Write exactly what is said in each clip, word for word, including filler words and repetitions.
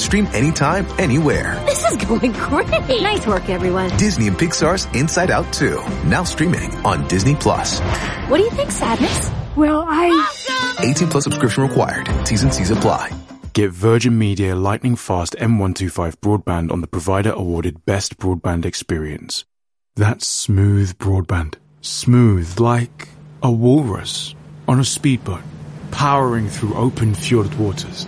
Stream anytime, anywhere. This is going great. Nice work, everyone. Disney and Pixar's Inside Out two, now streaming on Disney Plus. What do you think, Sadness? Well, I... eighteen plus subscription required. T's and C's apply. Get Virgin Media Lightning Fast M one twenty-five broadband on the provider-awarded Best Broadband Experience. That's smooth broadband. Smooth like a walrus on a speedboat, powering through open fjord waters.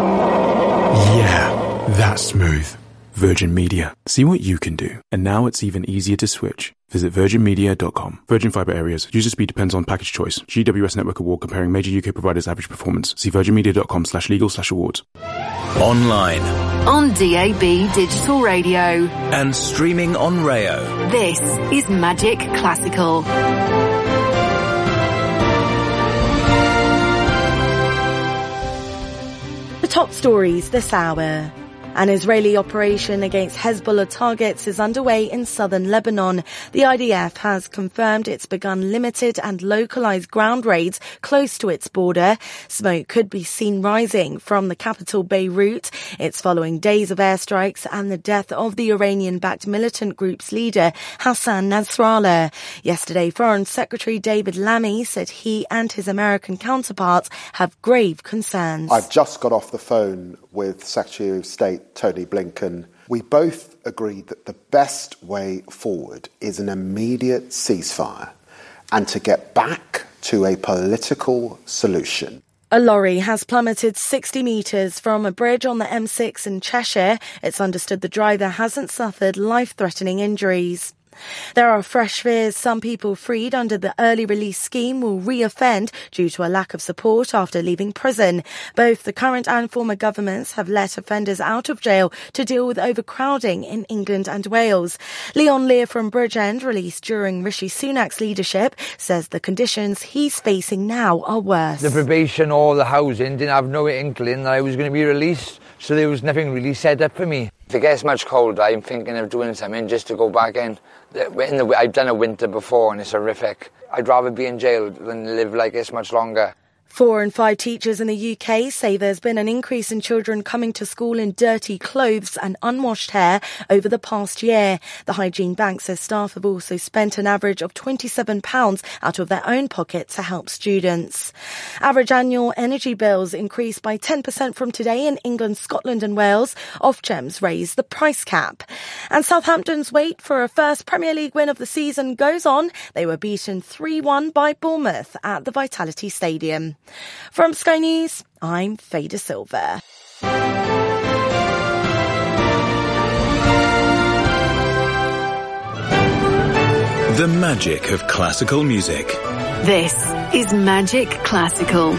Yeah, that's smooth. Virgin Media. See what you can do. And now it's even easier to switch. Visit virgin media dot com. Virgin Fibre Areas. User speed depends on package choice. G W S Network Award comparing major U K providers' average performance. See virgin media dot com slash legal slash awards. Online. On D A B Digital Radio. And streaming on Rayo. This is Magic Classical. The top stories this hour. An Israeli operation against Hezbollah targets is underway in southern Lebanon. The I D F has confirmed it's begun limited and localized ground raids close to its border. Smoke could be seen rising from the capital Beirut. It's following days of airstrikes and the death of the Iranian-backed militant group's leader, Hassan Nasrallah. Yesterday, Foreign Secretary David Lammy said he and his American counterparts have grave concerns. I've just got off the phone with Secretary of State Tony Blinken. We both agreed that the best way forward is an immediate ceasefire and to get back to a political solution. A lorry has plummeted sixty metres from a bridge on the M six in Cheshire. It's understood the driver hasn't suffered life-threatening injuries. There are fresh fears some people freed under the early release scheme will re-offend due to a lack of support after leaving prison. Both the current and former governments have let offenders out of jail to deal with overcrowding in England and Wales. Leon Lear from Bridgend, released during Rishi Sunak's leadership, says the conditions he's facing now are worse. The probation or the housing didn't have no inkling that I was going to be released, so there was nothing really set up for me. If it gets much colder, I'm thinking of doing something just to go back in. in the, I've done a winter before and it's horrific. I'd rather be in jail than live like this much longer. Four in five teachers in the U K say there's been an increase in children coming to school in dirty clothes and unwashed hair over the past year. The Hygiene Bank says staff have also spent an average of twenty-seven pounds out of their own pocket to help students. Average annual energy bills increased by ten percent from today in England, Scotland and Wales. Ofgem's raised the price cap. And Southampton's wait for a first Premier League win of the season goes on. They were beaten three one by Bournemouth at the Vitality Stadium. From Sky News, I'm Faye De Silva. The magic of classical music. This is Magic Classical.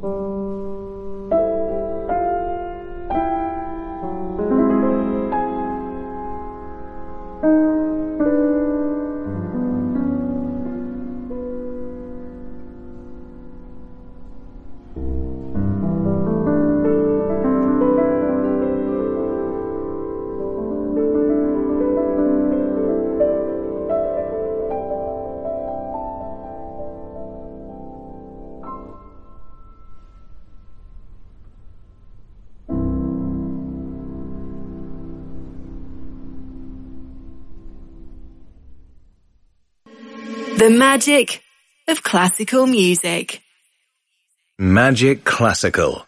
The magic of classical music. Magic Classical.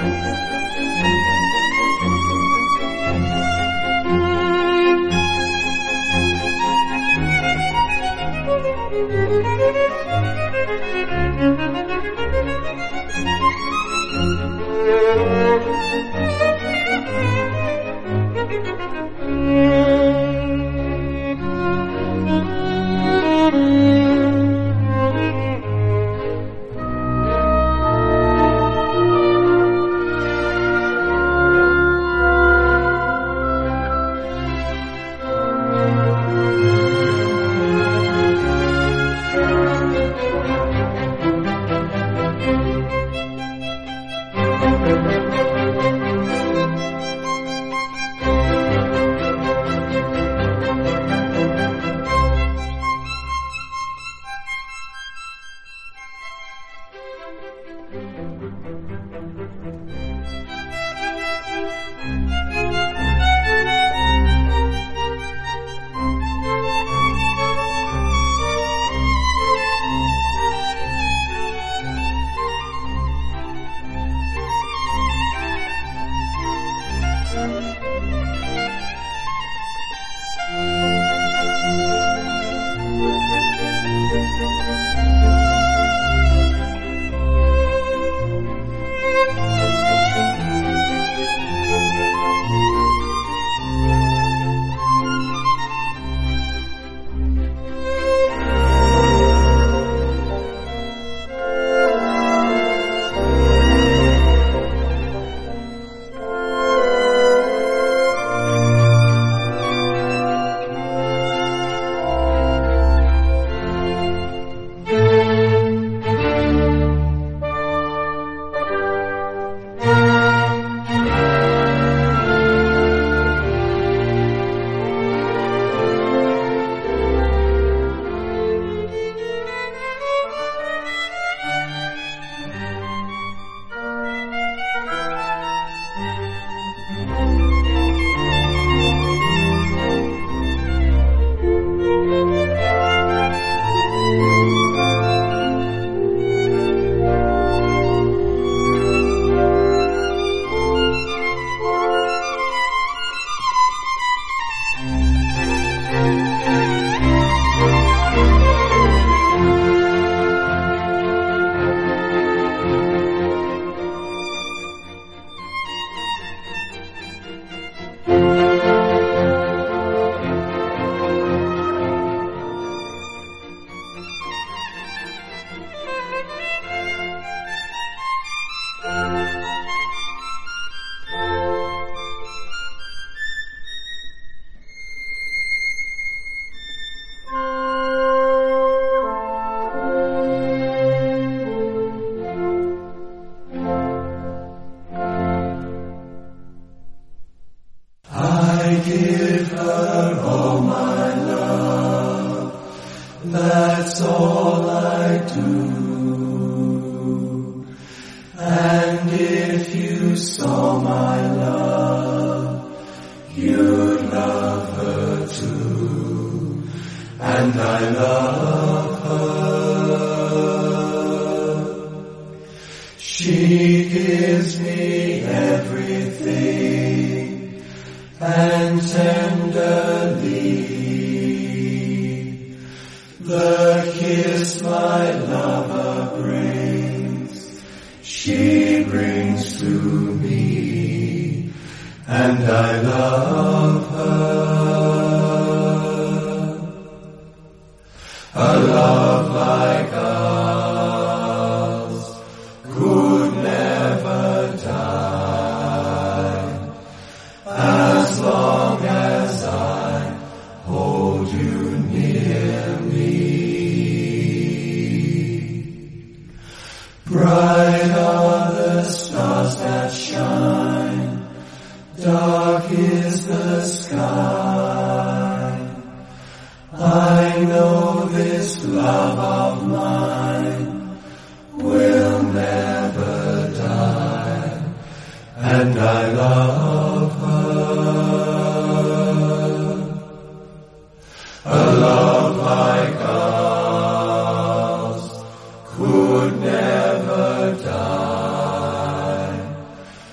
That's all I do. And if you saw my love, you'd love her too. And I love her. She gives me everything, and tenderly the kiss my lover brings, she brings to me, and I love her. A love like ours could never die, as long as I hold you near me. Bright are the stars that shine, dark is the sky. I know this love of mine will never die, and I love her. A love like ours could never die,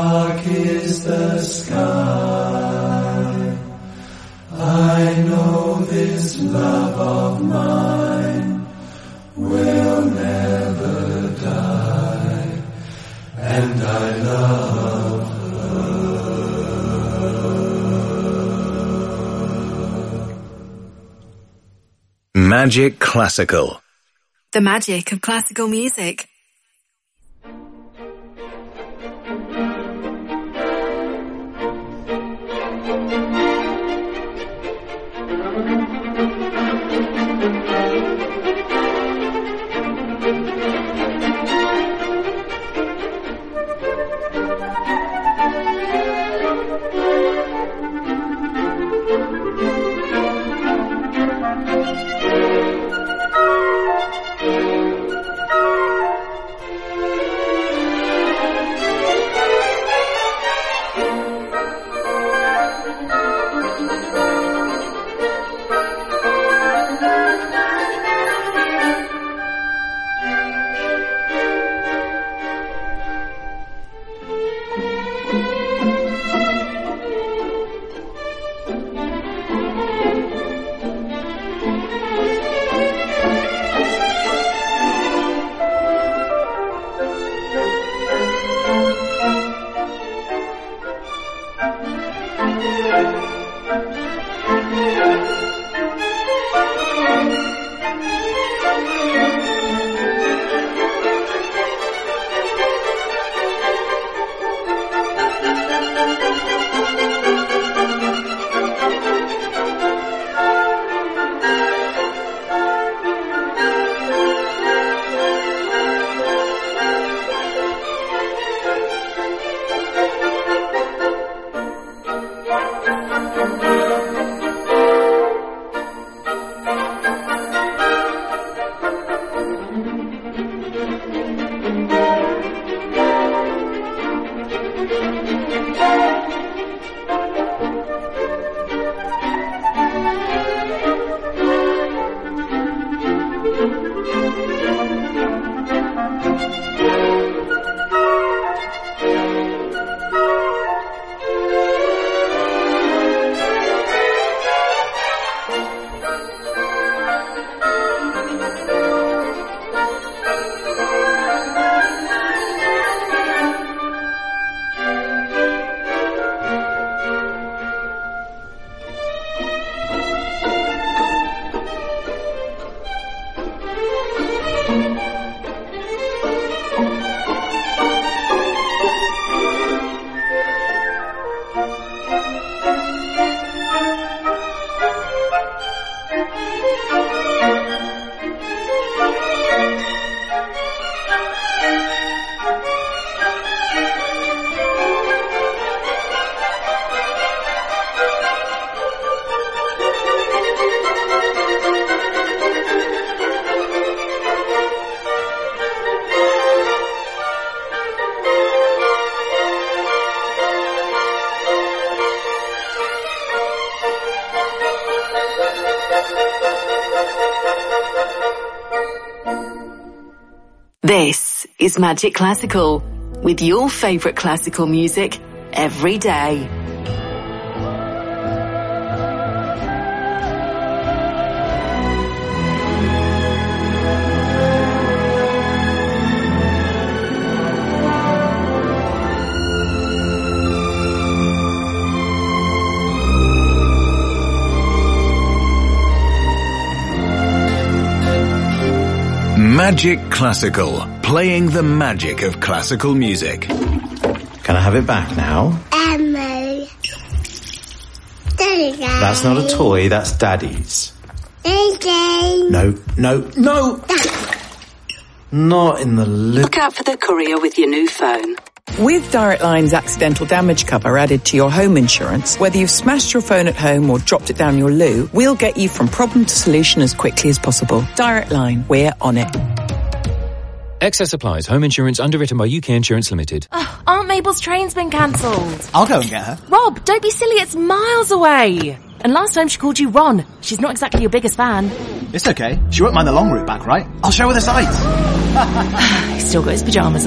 dark is the sky, I know this love of mine will never die, and I love her. Magic Classical. The magic of classical music. This is Magic Classical, with your favourite classical music every day. Magic Classical, playing the magic of classical music. Can I have it back now? Emma. Daddy. That's not a toy, that's Daddy's. Daddy. No, no, no! Not in the lip. Look out for the courier with your new phone. With Direct Line's accidental damage cover added to your home insurance, whether you've smashed your phone at home or dropped it down your loo, we'll get you from problem to solution as quickly as possible. Direct Line, we're on it. Excess applies. Home insurance underwritten by U K Insurance Limited. Oh, Aunt Mabel's train's been cancelled. I'll go and get her. Rob, don't be silly, it's miles away. And last time she called you Ron. She's not exactly your biggest fan. It's okay. She won't mind the long route back, right? I'll show her the sights. He's still got his pyjamas on.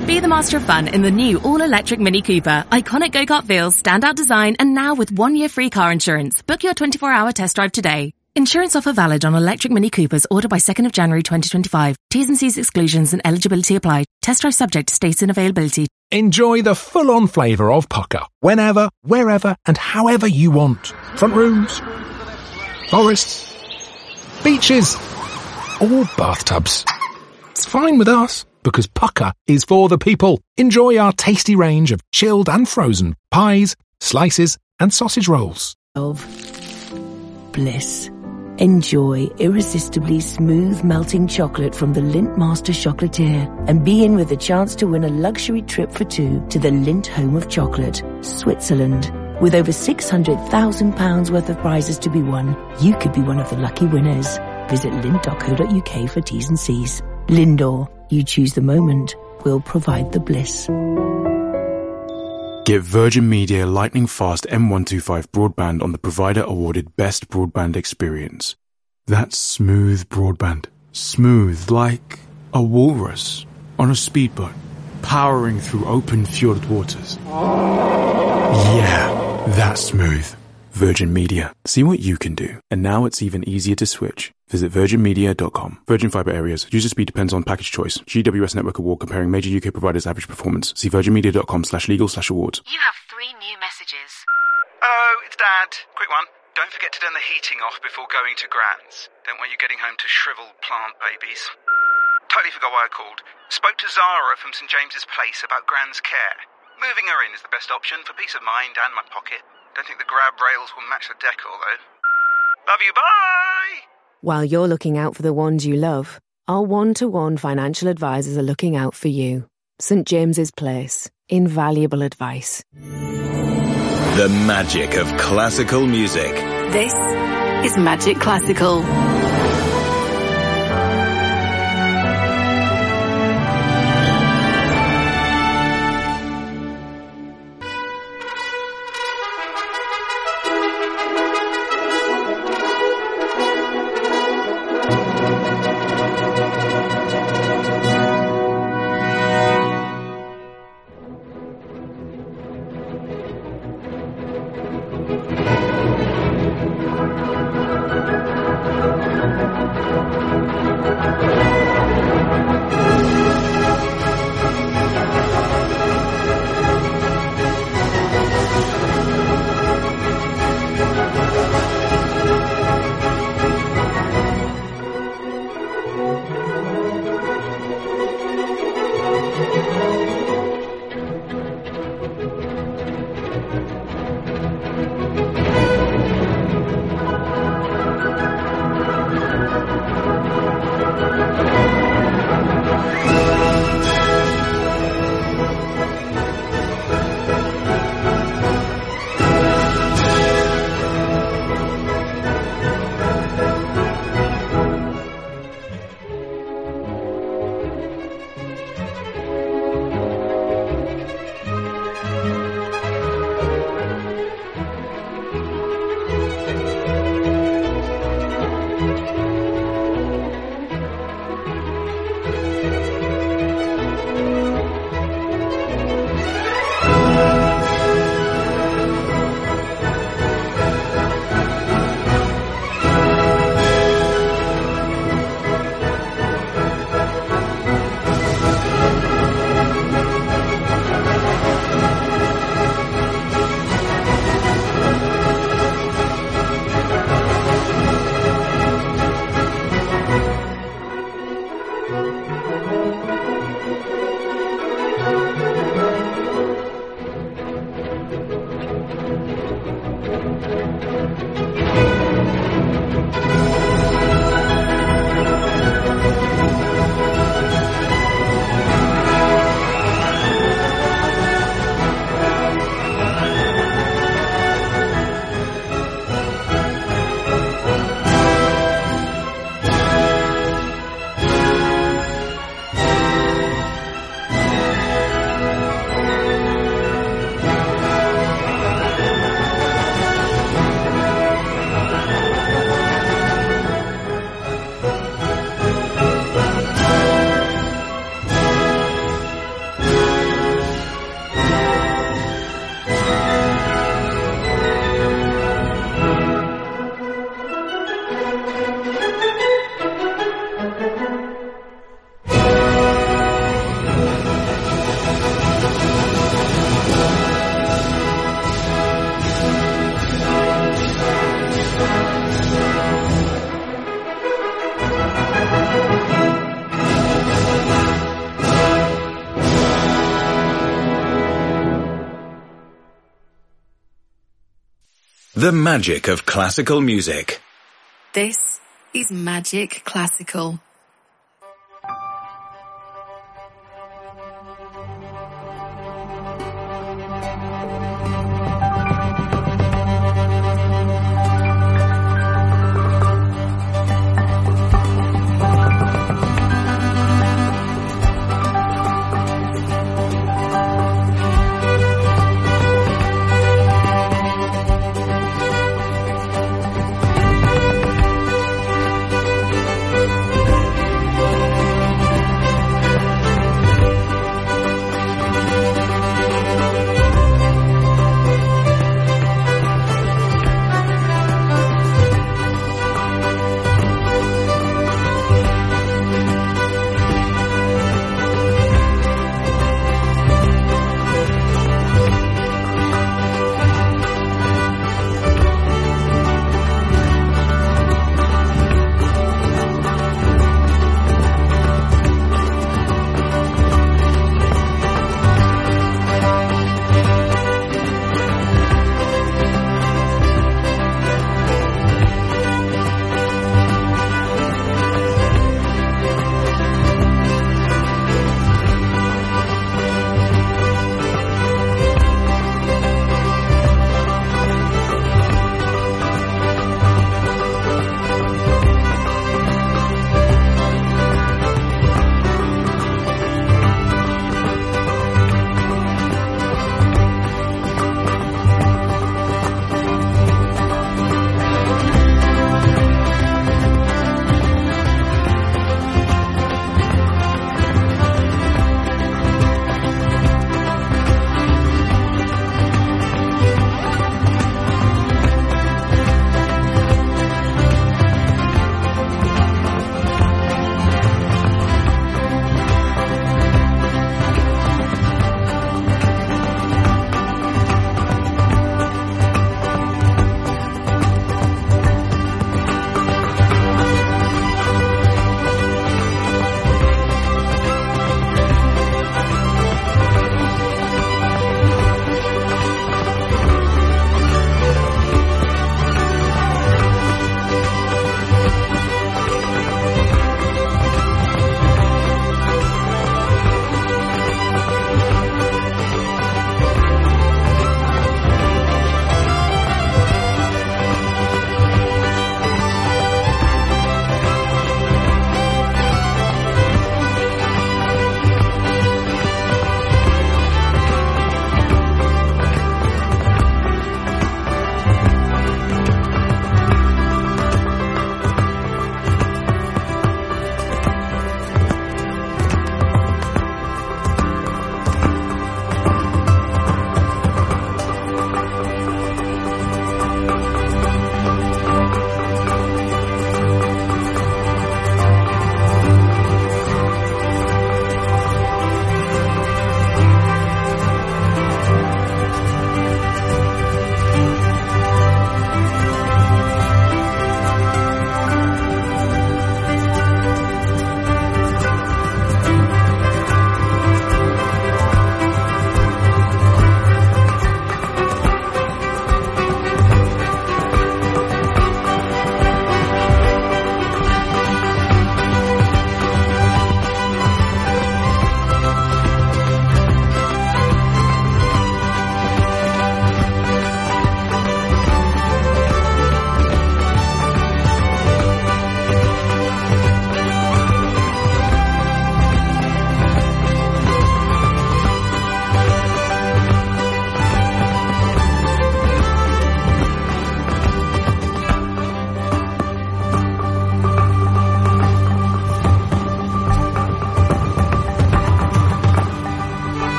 Be the master of fun in the new all-electric Mini Cooper. Iconic go-kart feels, standout design, and now with one year free car insurance. Book your twenty-four hour test drive today. Insurance offer valid on electric Mini Coopers ordered by second of January twenty twenty-five. T's and C's exclusions and eligibility apply. Test drive subject to states and availability. Enjoy the full-on flavour of Pucker, whenever, wherever and however you want. Front rooms, forests, beaches, or bathtubs. It's fine with us, because Pucker is for the people. Enjoy our tasty range of chilled and frozen pies, slices and sausage rolls. Of bliss. Enjoy irresistibly smooth melting chocolate from the Lindt Master Chocolatier and be in with a chance to win a luxury trip for two to the Lindt Home of Chocolate, Switzerland. With over six hundred thousand pounds worth of prizes to be won, you could be one of the lucky winners. Visit lindt dot co dot uk for T's and C's. Lindor, you choose the moment, we'll provide the bliss. Get Virgin Media lightning fast M one twenty-five broadband on the provider awarded best broadband experience. That's smooth broadband. Smooth like a walrus on a speedboat, powering through open fjord waters. Yeah, that's smooth. Virgin Media. See what you can do. And now it's even easier to switch. Visit virgin media dot com. Virgin Fibre areas. User speed depends on package choice. G W S Network Award comparing major U K providers' average performance. See virgin media dot com slash legal slash awards. You have three new messages. Oh, it's Dad. Quick one. Don't forget to turn the heating off before going to Gran's. Don't want you getting home to shriveled plant babies. Totally forgot why I called. Spoke to Zara from St James's Place about Gran's care. Moving her in is the best option for peace of mind and my pocket. Don't think the grab rails will match the decor, though. Love you, bye! While you're looking out for the ones you love, our one-to-one financial advisors are looking out for you. St James's Place. Invaluable advice. The magic of classical music. This is Magic Classical. The magic of classical music. This is Magic Classical.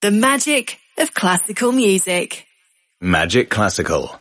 The magic of classical music. Magic Classical.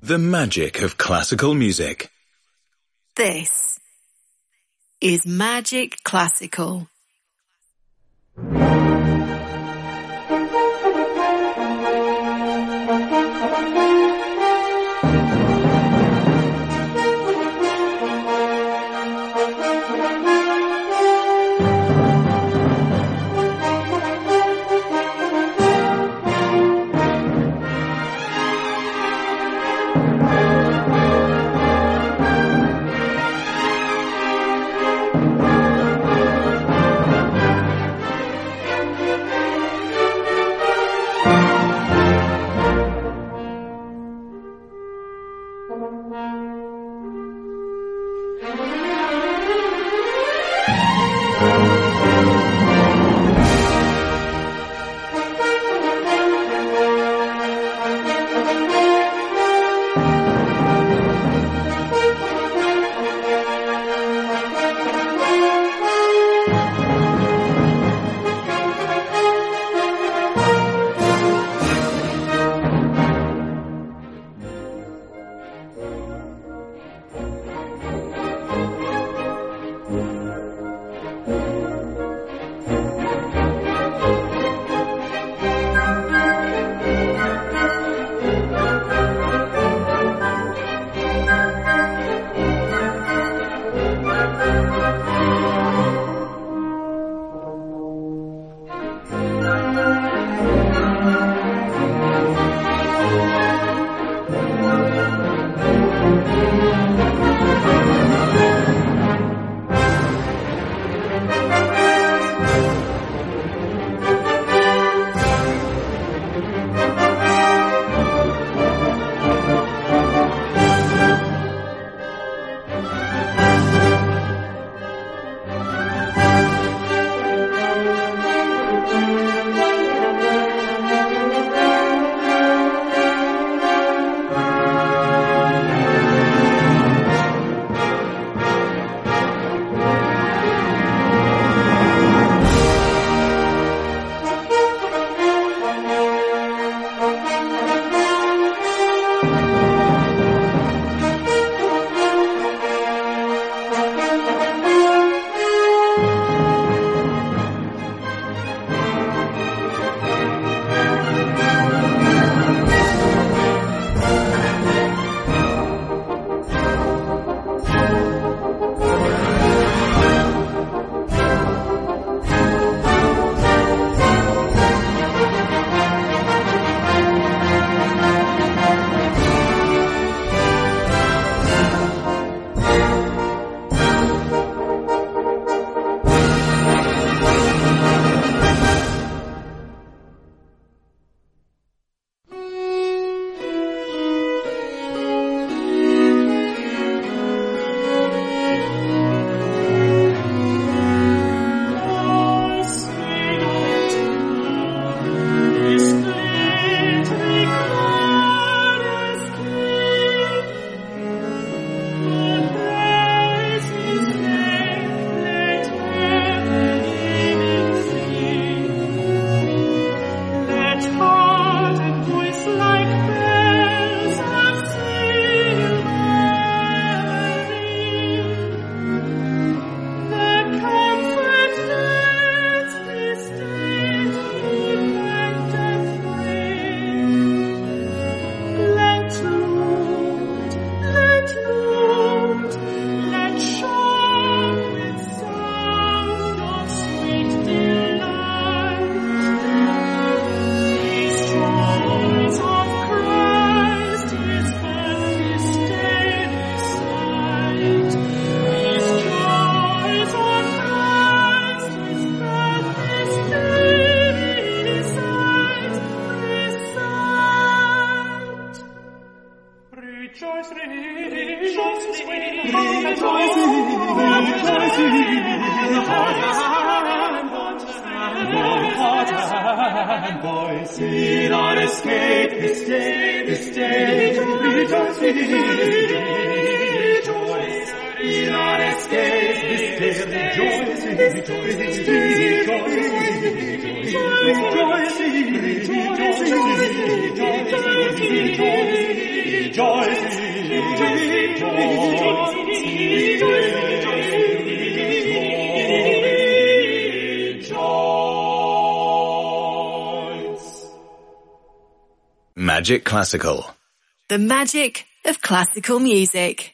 The magic of classical music. This is Magic Classical. Boys, in our escape this day, this day, rejoice, rejoice, in our escape this day, rejoice, rejoice, rejoice, rejoice, rejoice, rejoice, Magic Classical. The magic of classical music.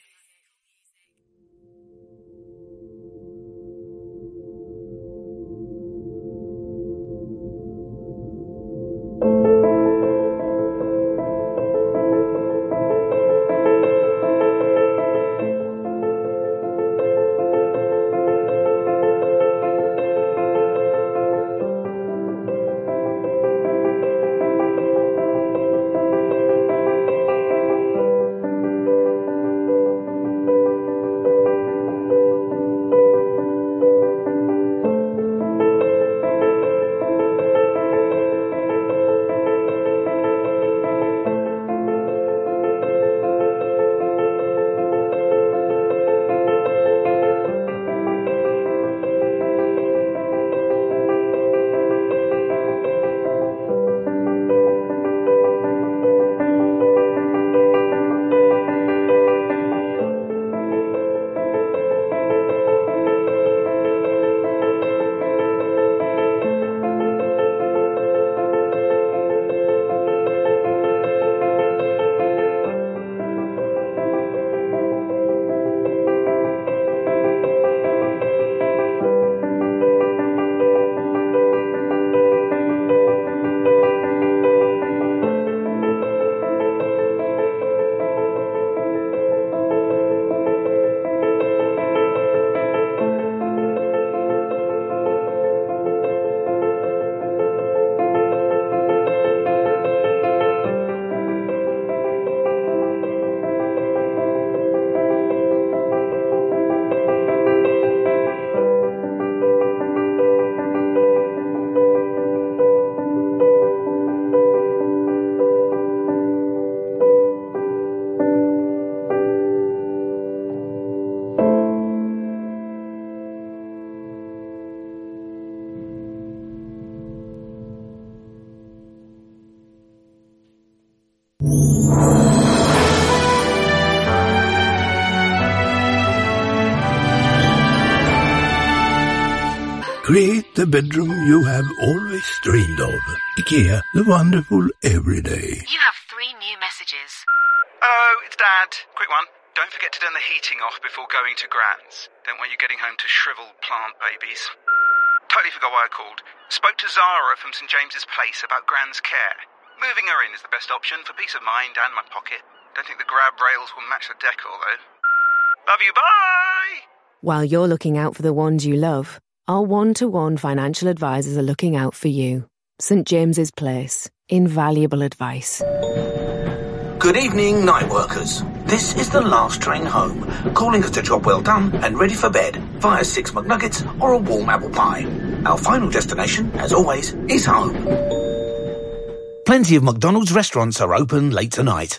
Create the bedroom you have always dreamed of. IKEA, the wonderful everyday. You have three new messages. Oh, it's Dad. Quick one. Don't forget to turn the heating off before going to Gran's. Don't want you getting home to shriveled plant babies. Totally forgot why I called. Spoke to Zara from St James's Place about Gran's care. Moving her in is the best option for peace of mind and my pocket. Don't think the grab rails will match the decor, though. Love you, bye! While you're looking out for the ones you love, our one-to-one financial advisors are looking out for you. St James's Place. Invaluable advice. Good evening, night workers. This is the last train home, calling us a job well done and ready for bed via six McNuggets or a warm apple pie. Our final destination, as always, is home. Plenty of McDonald's restaurants are open late tonight.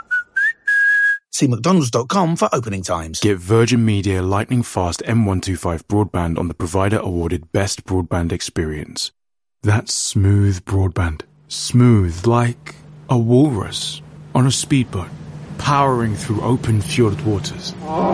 See mcdonalds dot com for opening times. Get Virgin Media lightning fast M one twenty-five broadband on the provider awarded best broadband experience. That's smooth broadband. Smooth like a walrus on a speedboat, powering through open fjord waters.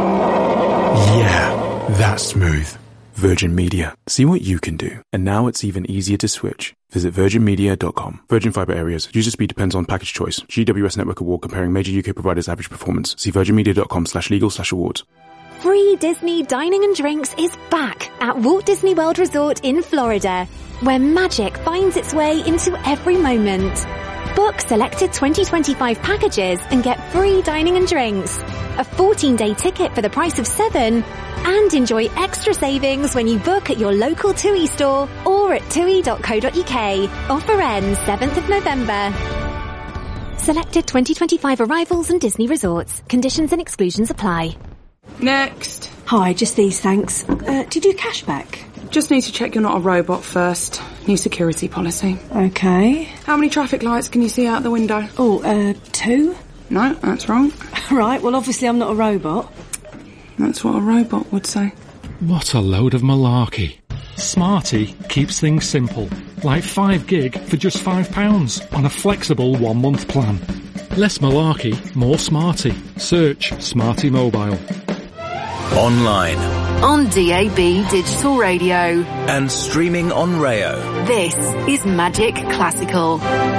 Yeah, that's smooth. Virgin Media. See what you can do. And now it's even easier to switch. Visit virgin media dot com. Virgin Fibre areas. User speed depends on package choice. G W S Network Award comparing major U K providers' average performance. See virgin media dot com slash legal slash awards. Free Disney dining and drinks is back at Walt Disney World Resort in Florida, where magic finds its way into every moment. Book selected twenty twenty-five packages and get free dining and drinks, a fourteen-day ticket for the price of seven, and enjoy extra savings when you book at your local TUI store or at tui dot co dot uk. Offer ends seventh of November. Selected twenty twenty-five arrivals and Disney resorts. Conditions and exclusions apply. Next. Hi, just these, thanks. Uh, do you do cashback? Just need to check you're not a robot first. New security policy. Okay. How many traffic lights can you see out the window? Oh, uh, two? No, that's wrong. Right, well, obviously I'm not a robot. That's what a robot would say. What a load of malarkey. Smarty keeps things simple. Like five gig for just five pounds on a flexible one-month plan. Less malarkey, more smarty. Search Smarty Mobile. Online. On D A B Digital Radio. And streaming on Rayo. This is Magic Classical.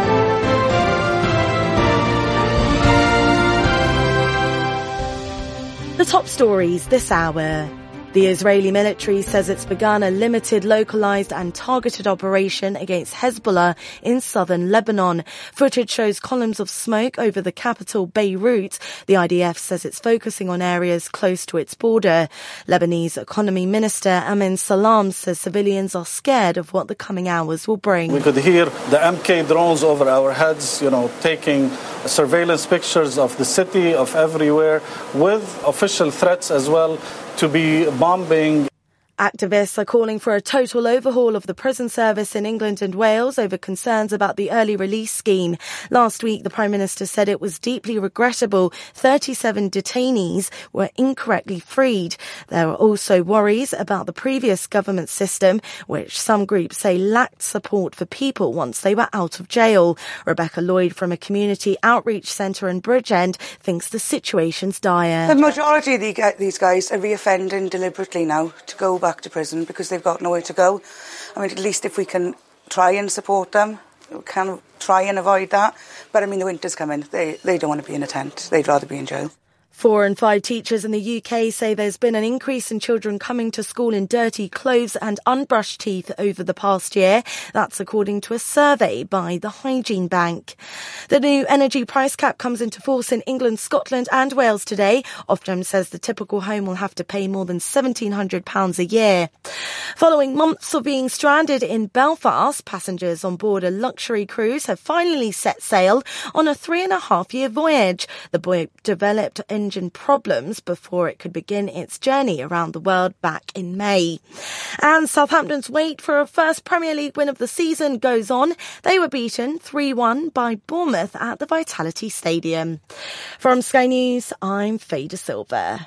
The top stories this hour. The Israeli military says it's begun a limited, localized and targeted operation against Hezbollah in southern Lebanon. Footage shows columns of smoke over the capital, Beirut. The I D F says it's focusing on areas close to its border. Lebanese Economy Minister Amin Salam says civilians are scared of what the coming hours will bring. We could hear the M K drones over our heads, you know, taking surveillance pictures of the city, of everywhere, with official threats as well to be bombing. Activists are calling for a total overhaul of the prison service in England and Wales over concerns about the early release scheme. Last week, the Prime Minister said it was deeply regrettable thirty-seven detainees were incorrectly freed. There are also worries about the previous government system, which some groups say lacked support for people once they were out of jail. Rebecca Lloyd from a community outreach centre in Bridgend thinks the situation's dire. The majority of these guys are reoffending deliberately now to go back to prison because they've got nowhere to go. I mean, at least if we can try and support them, we can try and avoid that. But I mean, the winter's coming. They, they don't want to be in a tent. They'd rather be in jail. Four in five teachers in the U K say there's been an increase in children coming to school in dirty clothes and unbrushed teeth over the past year. That's according to a survey by the Hygiene Bank. The new energy price cap comes into force in England, Scotland and Wales today. Ofgem says the typical home will have to pay more than seventeen hundred pounds a year. Following months of being stranded in Belfast, passengers on board a luxury cruise have finally set sail on a three and a half year voyage. The boat developed engine problems before it could begin its journey around the world back in May. And Southampton's wait for a first Premier League win of the season goes on. They were beaten three one by Bournemouth at the Vitality Stadium. From Sky News, I'm Faye De Silva.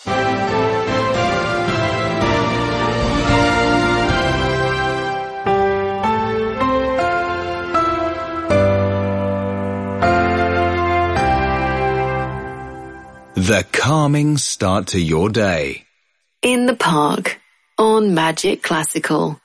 The calming start to your day. In the Park on Magic Classical.